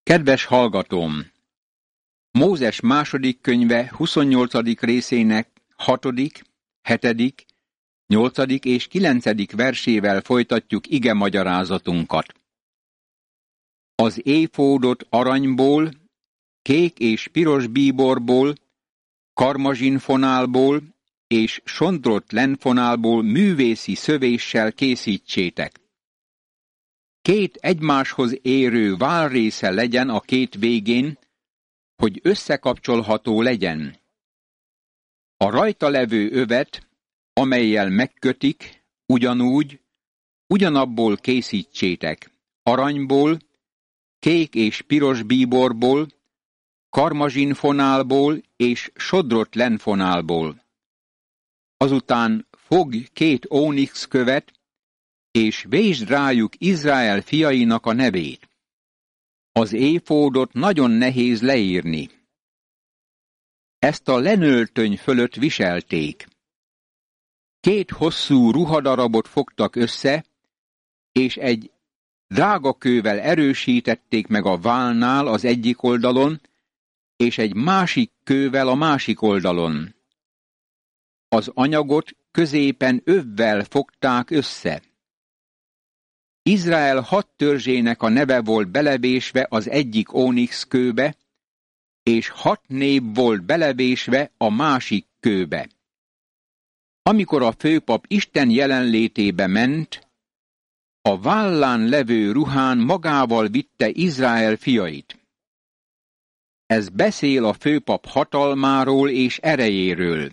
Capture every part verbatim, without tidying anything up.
Kedves hallgatóm! Mózes második könyve huszonnyolcadik részének hatodik, hetedik, nyolcadik és kilencedik versével folytatjuk ige magyarázatunkat. Az éfódot aranyból, kék és piros bíborból, karmazsinfonálból és sondrott lenfonálból művészi szövéssel készítsétek. Két egymáshoz érő válrésze legyen a két végén, hogy összekapcsolható legyen. A rajta levő övet, amellyel megkötik, ugyanúgy, ugyanabból készítsétek, aranyból, kék és piros bíborból, karmazsinfonálból és sodrott lenfonálból. Azután fogj két ónix követ, és vésd rájuk Izrael fiainak a nevét. Az éfódot nagyon nehéz leírni. Ezt a lenöltöny fölött viselték. Két hosszú ruhadarabot fogtak össze, és egy drágakővel erősítették meg a válnál az egyik oldalon, és egy másik kővel a másik oldalon. Az anyagot középen övvel fogták össze. Izrael hat törzsének a neve volt belevésve az egyik ónix kőbe, és hat név volt belevésve a másik kőbe. Amikor a főpap Isten jelenlétébe ment, a vállán levő ruhán magával vitte Izrael fiait. Ez beszél a főpap hatalmáról és erejéről.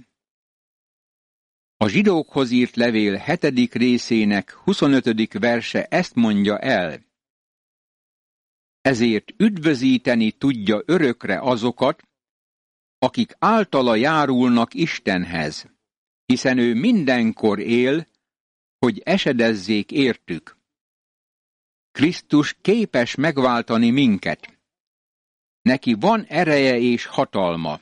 A zsidókhoz írt levél hetedik részének huszonötödik verse ezt mondja el. Ezért üdvözíteni tudja örökre azokat, akik általa járulnak Istenhez, hiszen ő mindenkor él, hogy esedezzék értük. Krisztus képes megváltani minket. Neki van ereje és hatalma.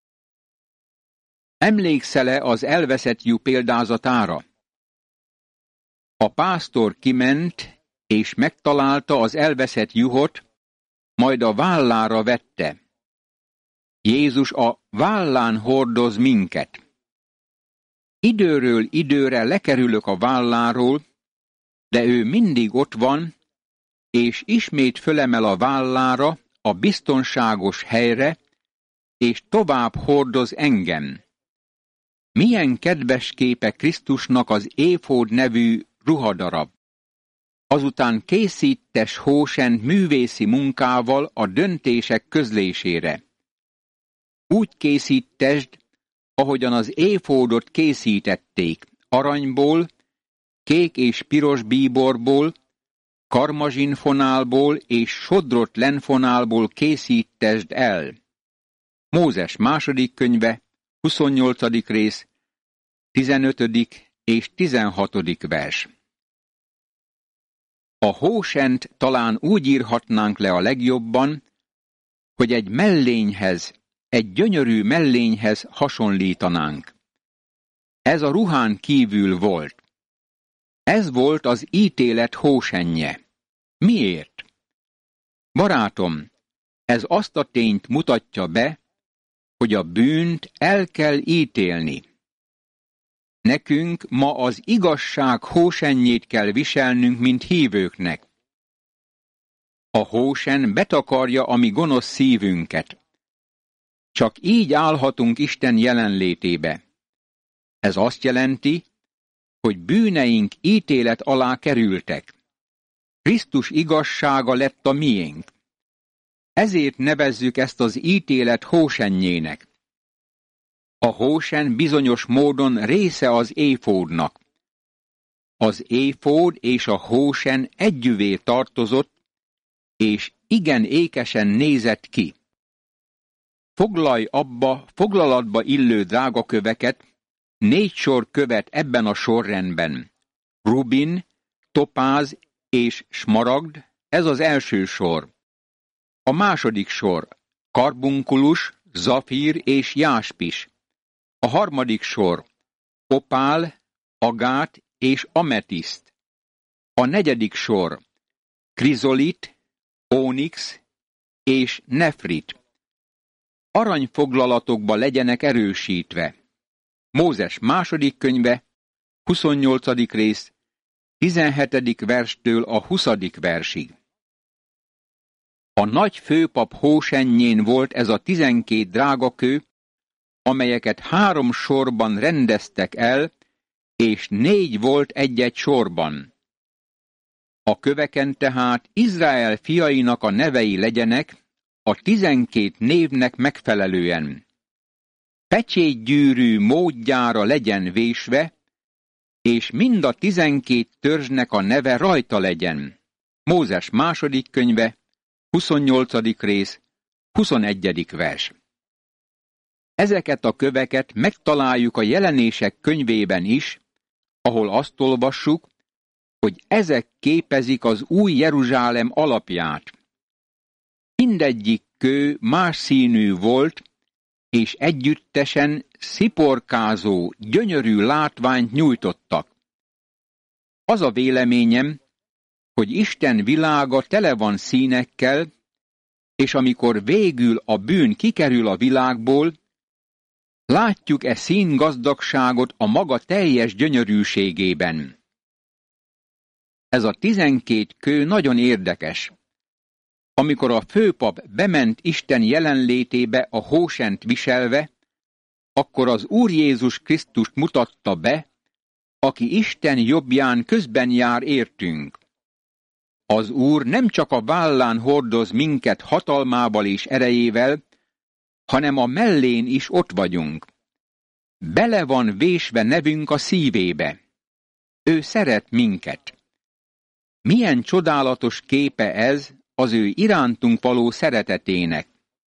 Emlékszel-e az elveszett juh példázatára? A pásztor kiment, és megtalálta az elveszett juhot, majd a vállára vette. Jézus a vállán hordoz minket. Időről időre lekerülök a válláról, de ő mindig ott van, és ismét fölemel a vállára, a biztonságos helyre, és tovább hordoz engem. Milyen kedves képe Krisztusnak az éfód nevű ruhadarab. Azután készítes Hósent művészi munkával a döntések közlésére. Úgy készítesd, ahogyan az éfódot készítették, aranyból, kék és piros bíborból, karmazsinfonálból és sodrott lenfonálból készítesd el. Mózes második könyve, huszonnyolcadik rész, tizenötödik és tizenhatodik vers. A Hósent talán úgy írhatnánk le a legjobban, hogy egy mellényhez, egy gyönyörű mellényhez hasonlítanánk. Ez a ruhán kívül volt. Ez volt az ítélet hósenje. Miért? Barátom, ez azt a tényt mutatja be, hogy a bűnt el kell ítélni. Nekünk ma az igazság hósenjét kell viselnünk, mint hívőknek. A hósen betakarja a mi gonosz szívünket. Csak így állhatunk Isten jelenlétébe. Ez azt jelenti, hogy bűneink ítélet alá kerültek. Krisztus igazsága lett a miénk. Ezért nevezzük ezt az ítélet hósenjének. A hósen bizonyos módon része az éfódnak. Az éfód és a hósen együvé tartozott, és igen ékesen nézett ki. Foglalj abba, foglalatba illő drágaköveket, négy sor követ ebben a sorrendben. Rubin, topáz és smaragd, ez az első sor. A második sor, karbunkulus, zafír és jáspis. A harmadik sor, opál, agát és ametiszt. A negyedik sor, krizolit, ónix, és nefrit. Aranyfoglalatokba legyenek erősítve. Mózes második könyve, huszonnyolcadik rész, tizenhetedik verstől a huszadik versig. A nagy főpap hósennyén volt ez a tizenkét drágakő, amelyeket három sorban rendeztek el, és négy volt egy-egy sorban. A köveken tehát Izrael fiainak a nevei legyenek, a tizenkét névnek megfelelően. Pecsétgyűrű módjára legyen vésve, és mind a tizenkét törzsnek a neve rajta legyen. Mózes második könyve, huszonnyolcadik rész, huszonegyedik vers. Ezeket a köveket megtaláljuk a Jelenések könyvében is, ahol azt olvassuk, hogy ezek képezik az új Jeruzsálem alapját. Mindegyik kő más színű volt, és együttesen sziporkázó, gyönyörű látványt nyújtottak. Az a véleményem, hogy Isten világa tele van színekkel, és amikor végül a bűn kikerül a világból, látjuk e színgazdagságot a maga teljes gyönyörűségében. Ez a tizenkét kő nagyon érdekes. Amikor a főpap bement Isten jelenlétébe a hósent viselve, akkor az Úr Jézus Krisztust mutatta be, aki Isten jobbján közben jár értünk. Az Úr nem csak a vállán hordoz minket hatalmával és erejével, hanem a mellén is ott vagyunk. Bele van vésve nevünk a szívébe. Ő szeret minket. Milyen csodálatos képe ez az ő irántunk való szeretetének.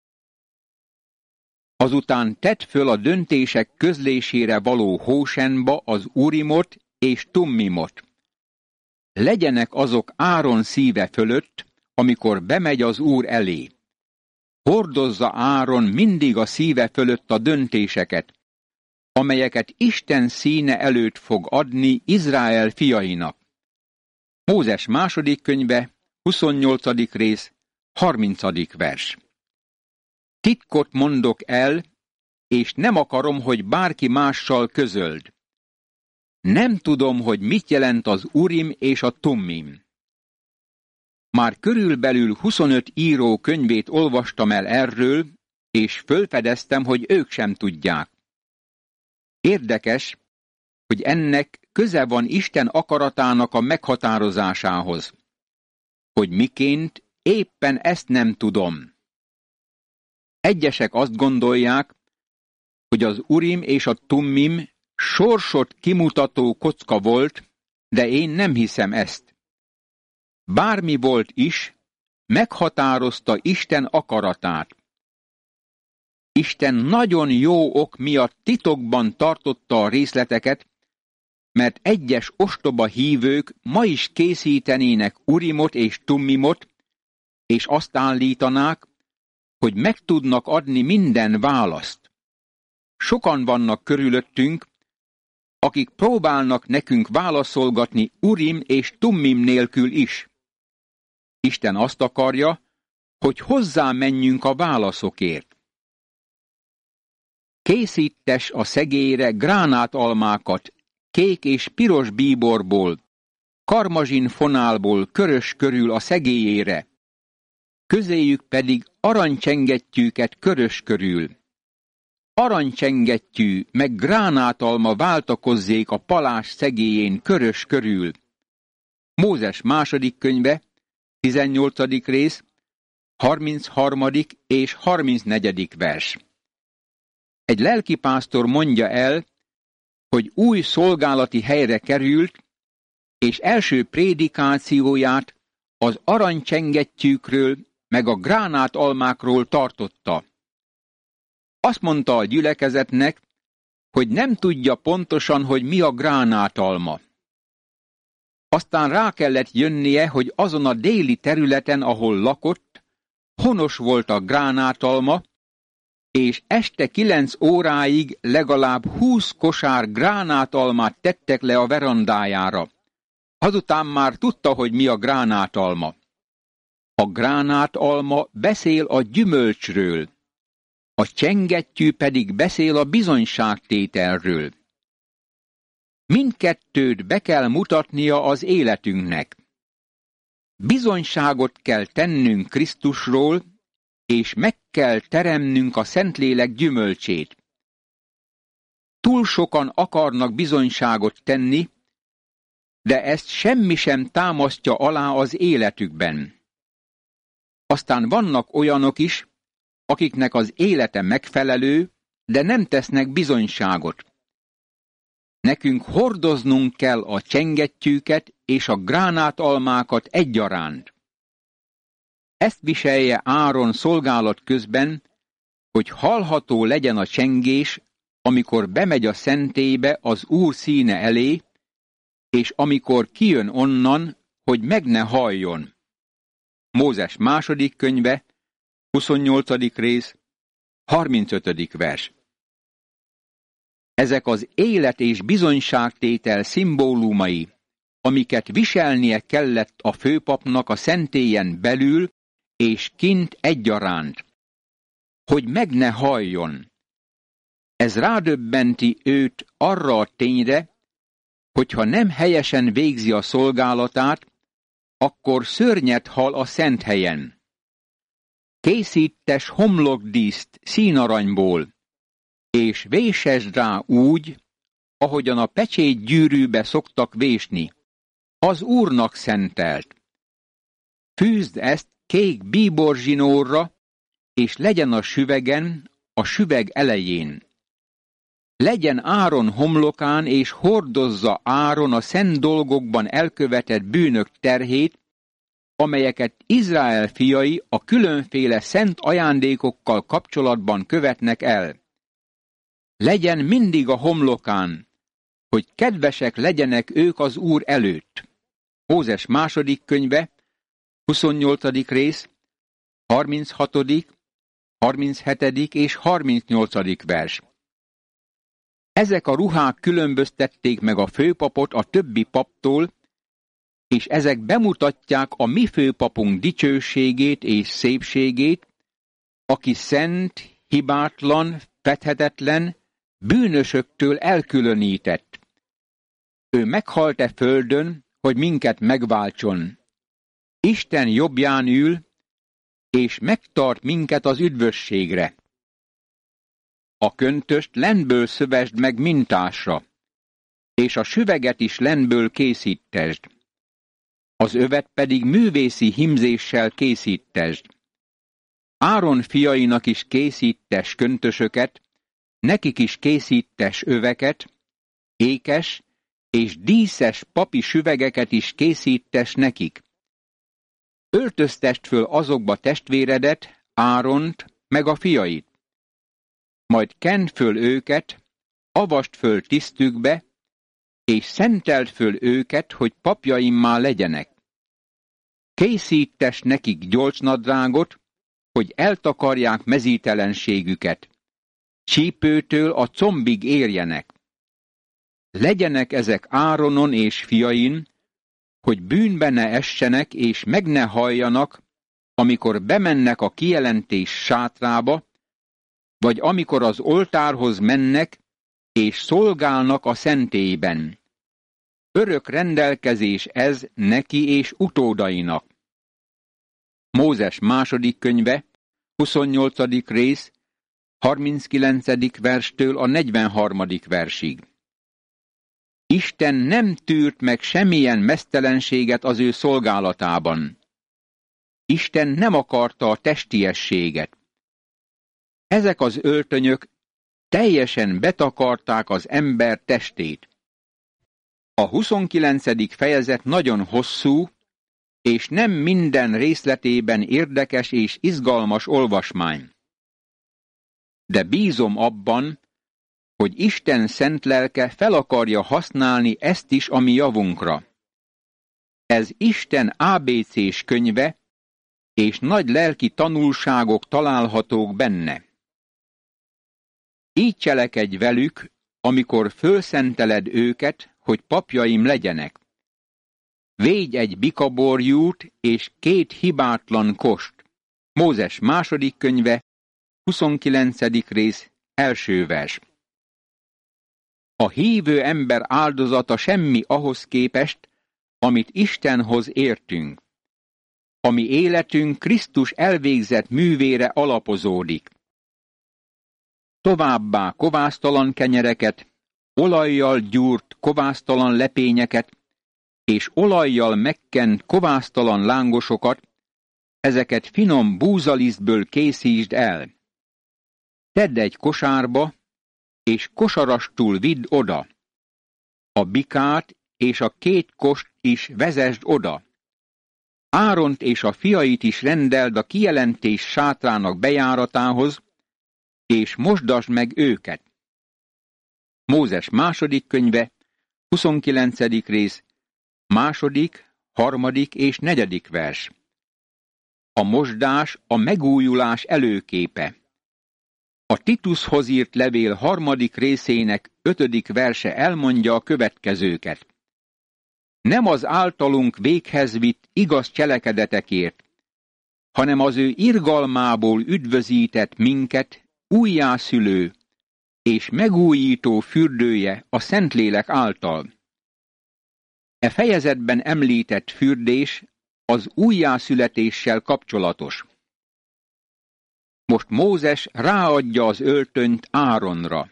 Azután tedd föl a döntések közlésére való hósenba az Urimot és Tummimot. Legyenek azok Áron szíve fölött, amikor bemegy az Úr elé. Hordozza Áron mindig a szíve fölött a döntéseket, amelyeket Isten színe előtt fog adni Izrael fiainak. Mózes második könyve, huszonnyolcadik rész, harmincadik vers. Titkot mondok el, és nem akarom, hogy bárki mással közöld. Nem tudom, hogy mit jelent az Urim és a Tummim. Már körülbelül huszonöt író könyvét olvastam el erről, és fölfedeztem, hogy ők sem tudják. Érdekes, hogy ennek köze van Isten akaratának a meghatározásához. Hogy miként, éppen ezt nem tudom. Egyesek azt gondolják, hogy az Urim és a Tummim sorsot kimutató kocka volt, de én nem hiszem ezt. Bármi volt is, meghatározta Isten akaratát. Isten nagyon jó ok miatt titokban tartotta a részleteket, mert egyes ostoba hívők ma is készítenének Urimot és Tummimot, és azt állítanák, hogy meg tudnak adni minden választ. Sokan vannak körülöttünk, akik próbálnak nekünk válaszolgatni Urim és Tummim nélkül is. Isten azt akarja, hogy hozzá menjünk a válaszokért. Készítes a szegélyre gránátalmákat, kék és piros bíborból, karmazsin fonálból körös körül a szegélyére, közéjük pedig aranycsengettyűket körös körül. Aranycsengettyű meg gránátalma váltakozzék a palás szegélyén körös körül. Mózes második könyve, tizennyolcadik rész, harmincharmadik és harmincnegyedik vers. Egy lelkipásztor mondja el, hogy új szolgálati helyre került, és első prédikációját az aranycsengettyűkről meg a gránátalmákról tartotta. Azt mondta a gyülekezetnek, hogy nem tudja pontosan, hogy mi a gránátalma. Aztán rá kellett jönnie, hogy azon a déli területen, ahol lakott, honos volt a gránátalma, és este kilenc óráig legalább húsz kosár gránátalmát tettek le a verandájára. Azután már tudta, hogy mi a gránátalma. A gránátalma beszél a gyümölcsről, a csengettyű pedig beszél a bizonyságtételről. Mindkettőt be kell mutatnia az életünknek. Bizonyságot kell tennünk Krisztusról, és meg kell teremnünk a Szentlélek gyümölcsét. Túl sokan akarnak bizonyságot tenni, de ezt semmi sem támasztja alá az életükben. Aztán vannak olyanok is, akiknek az élete megfelelő, de nem tesznek bizonyságot. Nekünk hordoznunk kell a csengettyűket és a gránátalmákat egyaránt. Ezt viselje Áron szolgálat közben, hogy hallható legyen a csengés, amikor bemegy a szentélybe az Úr színe elé, és amikor kijön onnan, hogy meg ne halljon. Mózes második könyve, huszonnyolcadik rész, harmincötödik vers. Ezek az élet és bizonyságtétel szimbólumai, amiket viselnie kellett a főpapnak a szentélyen belül és kint egyaránt, hogy meg ne halljon. Ez rádöbbenti őt arra a tényre, hogyha nem helyesen végzi a szolgálatát, akkor szörnyet hal a szent helyen. Készítes homlokdíszt színaranyból, és vésesd rá úgy, ahogyan a pecsét gyűrűbe szoktak vésni, az Úrnak szentelt. Fűzd ezt kék bíborzsinórra, és legyen a süvegen, a süveg elején. Legyen Áron homlokán, és hordozza Áron a szent dolgokban elkövetett bűnök terhét, amelyeket Izrael fiai a különféle szent ajándékokkal kapcsolatban követnek el. Legyen mindig a homlokán, hogy kedvesek legyenek ők az Úr előtt. Mózes második könyve, huszonnyolcadik rész, harminchatodik, harminchetedik és harmincnyolcadik vers. Ezek a ruhák különböztették meg a főpapot a többi paptól, és ezek bemutatják a mi főpapunk dicsőségét és szépségét, aki szent, hibátlan, fethetetlen, bűnösöktől elkülönített. Ő meghalt-e földön, hogy minket megváltson. Isten jobbján ül, és megtart minket az üdvösségre. A köntöst lenből szövesd meg mintásra, és a süveget is lenből készítesd. Az övet pedig művészi himzéssel készítesd. Áron fiainak is készítes köntösöket, nekik is készítes öveket, ékes és díszes papi süvegeket is készítes nekik. Öltöztest föl azokba testvéredet, Áront, meg a fiait. Majd kend föl őket, avast föl tisztükbe, és szenteld föl őket, hogy papjaimmá legyenek. Készítes nekik gyolcsnadrágot, hogy eltakarják mezítelenségüket. Csípőtől a combig érjenek. Legyenek ezek Áronon és fiain, hogy bűnbe ne essenek és meg ne halljanak, amikor bemennek a kijelentés sátrába, vagy amikor az oltárhoz mennek, és szolgálnak a szentélyben. Örök rendelkezés ez neki és utódainak. Mózes második könyve, huszonnyolcadik rész, harminckilencedik verstől a negyvenharmadik versig. Isten nem tűrt meg semmilyen meztelenséget az ő szolgálatában. Isten nem akarta a testiességet. Ezek az öltönyök teljesen betakarták az ember testét. A huszonkilencedik fejezet nagyon hosszú, és nem minden részletében érdekes és izgalmas olvasmány. De bízom abban, hogy Isten szent lelke fel akarja használni ezt is a mi javunkra. Ez Isten á bé cés könyve, és nagy lelki tanulságok találhatók benne. Így cselekedj velük, amikor fölszenteled őket, hogy papjaim legyenek. Védj egy bikaborjút és két hibátlan kost. Mózes második könyve, huszonkilencedik rész, első vers. A hívő ember áldozata semmi ahhoz képest, amit Istenhoz értünk. A mi életünk Krisztus elvégzett művére alapozódik. Továbbá kovásztalan kenyereket, olajjal gyúrt kovásztalan lepényeket, és olajjal megkent kovásztalan lángosokat, ezeket finom búzalisztből készítsd el. Tedd egy kosárba, és kosarastul vidd oda. A bikát és a két kost is vezesd oda. Áront és a fiait is rendeld a kijelentés sátrának bejáratához, és mosdasd meg őket. Mózes második könyve, huszonkilencedik rész, második, harmadik és negyedik vers. A mosdás a megújulás előképe. A Titushoz írt levél harmadik részének ötödik verse elmondja a következőket. Nem az általunk véghez vitt igaz cselekedetekért, hanem az ő irgalmából üdvözített minket újjászülő és megújító fürdője a Szentlélek által. E fejezetben említett fürdés az újjászületéssel kapcsolatos. Most Mózes ráadja az öltönyt Áronra.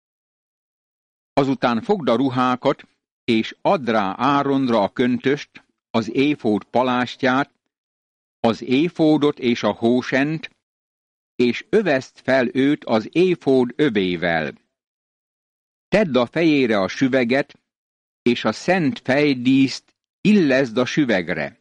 Azután fogd a ruhákat, és add rá Áronra a köntöst, az éfód palástját, az éfódot és a hósent, és öveszd fel őt az éfód övével. Tedd a fejére a süveget, és a szent fejdíszt illeszd a süvegre.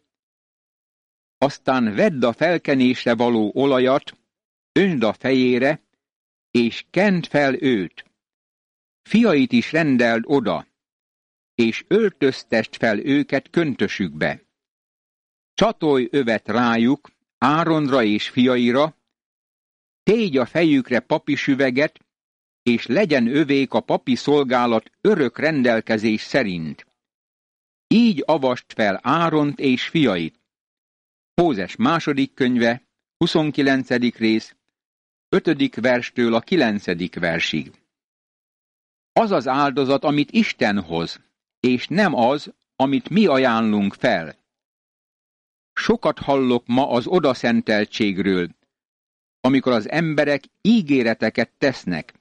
Aztán vedd a felkenésre való olajat, öntsd a fejére, és kend fel őt. Fiait is rendeld oda, és öltöztest fel őket köntösükbe. Csatolj övet rájuk, Áronra és fiaira, tégy a fejükre papi süveget, és legyen övék a papi szolgálat örök rendelkezés szerint. Így avast fel Áront és fiait. Mózes második könyve, huszonkilencedik rész, ötödik verstől a kilencedik versig. Az az áldozat, amit Isten hoz, és nem az, amit mi ajánlunk fel. Sokat hallok ma az odaszenteltségről, amikor az emberek ígéreteket tesznek.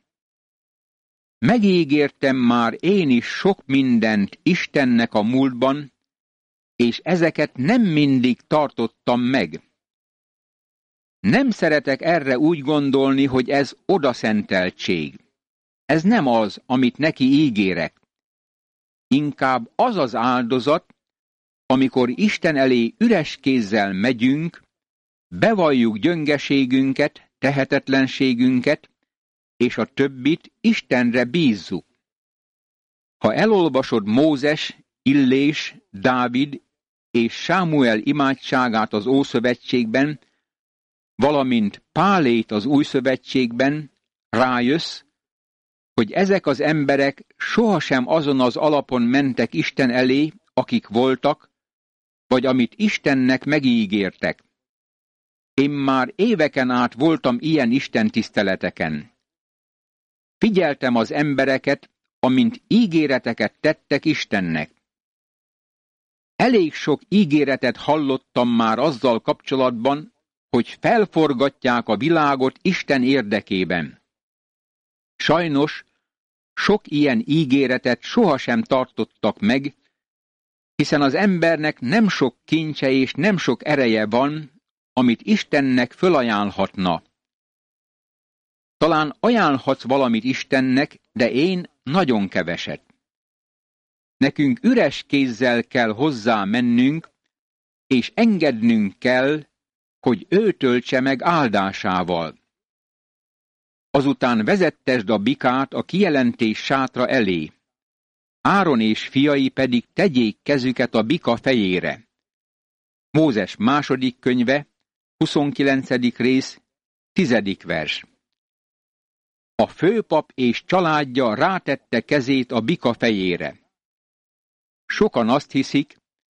Megígértem már én is sok mindent Istennek a múltban, és ezeket nem mindig tartottam meg. Nem szeretek erre úgy gondolni, hogy ez odaszenteltség. Ez nem az, amit neki ígérek. Inkább az az áldozat, amikor Isten elé üres kézzel megyünk, bevalljuk gyöngeségünket, tehetetlenségünket, és a többit Istenre bízzuk. Ha elolvasod Mózes, Illés, Dávid és Sámuel imádságát az Ószövetségben, valamint Pálét az Újszövetségben, rájössz, hogy ezek az emberek sohasem azon az alapon mentek Isten elé, akik voltak, vagy amit Istennek megígértek. Én már éveken át voltam ilyen istentiszteleteken. Figyeltem az embereket, amint ígéreteket tettek Istennek. Elég sok ígéretet hallottam már azzal kapcsolatban, hogy felforgatják a világot Isten érdekében. Sajnos sok ilyen ígéretet sohasem tartottak meg, hiszen az embernek nem sok kincse és nem sok ereje van, amit Istennek fölajánlhatna. Talán ajánlhatsz valamit Istennek, de én nagyon keveset. Nekünk üres kézzel kell hozzá mennünk, és engednünk kell, hogy ő töltse meg áldásával. Azután vezettesd a bikát a kijelentés sátra elé. Áron és fiai pedig tegyék kezüket a bika fejére. Mózes második könyve, huszonkilencedik rész, tizedik vers. A főpap és családja rátette kezét a bika fejére. Sokan azt hiszik,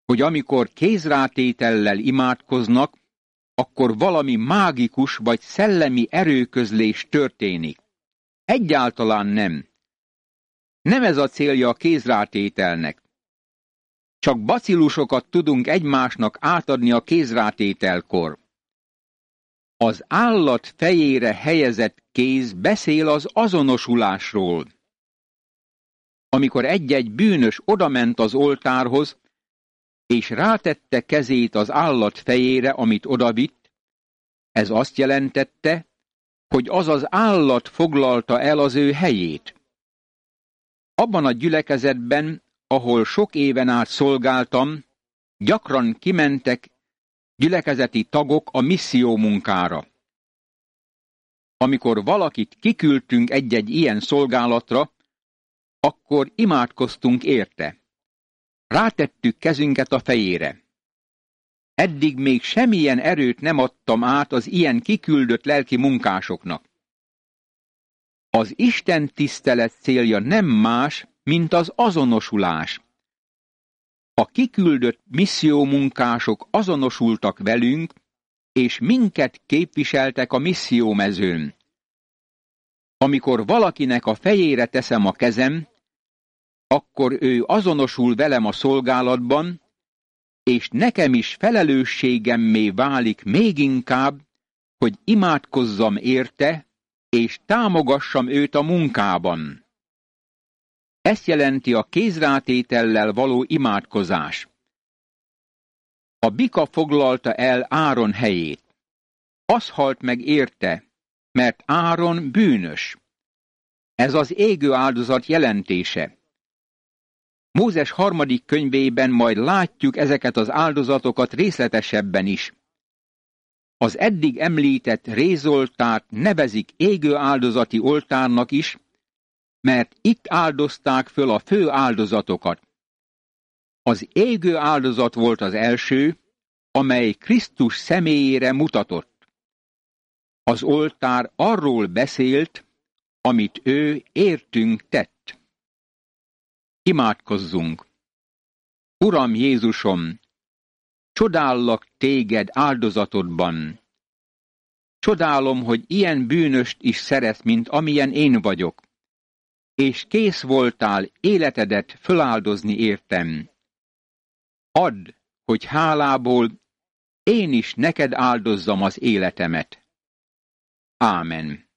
hogy amikor kézrátétellel imádkoznak, akkor valami mágikus vagy szellemi erőközlés történik. Egyáltalán nem. Nem ez a célja a kézrátételnek. Csak bacillusokat tudunk egymásnak átadni a kézrátételkor. Az állat fejére helyezett kéz beszél az azonosulásról. Amikor egy-egy bűnös odament az oltárhoz, és rátette kezét az állat fejére, amit odavitt, ez azt jelentette, hogy az az állat foglalta el az ő helyét. Abban a gyülekezetben, ahol sok éven át szolgáltam, gyakran kimentek gyülekezeti tagok a misszió munkára. Amikor valakit kiküldtünk egy-egy ilyen szolgálatra, akkor imádkoztunk érte. Rátettük kezünket a fejére. Eddig még semmilyen erőt nem adtam át az ilyen kiküldött lelki munkásoknak. Az Isten tisztelet célja nem más, mint az azonosulás. A kiküldött missziómunkások azonosultak velünk, és minket képviseltek a missziómezőn. Amikor valakinek a fejére teszem a kezem, akkor ő azonosul velem a szolgálatban, és nekem is felelősségemmé válik még inkább, hogy imádkozzam érte, és támogassam őt a munkában. Ezt jelenti a kézrátétellel való imádkozás. A bika foglalta el Áron helyét. Az halt meg érte, mert Áron bűnös. Ez az égő áldozat jelentése. Mózes harmadik könyvében majd látjuk ezeket az áldozatokat részletesebben is. Az eddig említett rézoltárt nevezik égő áldozati oltárnak is, mert itt áldozták föl a fő áldozatokat. Az égő áldozat volt az első, amely Krisztus személyére mutatott. Az oltár arról beszélt, amit ő értünk tett. Imádkozzunk! Uram Jézusom, csodállak téged áldozatodban. Csodálom, hogy ilyen bűnöst is szeretsz, mint amilyen én vagyok, és kész voltál életedet föláldozni értem. Add, hogy hálából én is neked áldozzam az életemet. Ámen.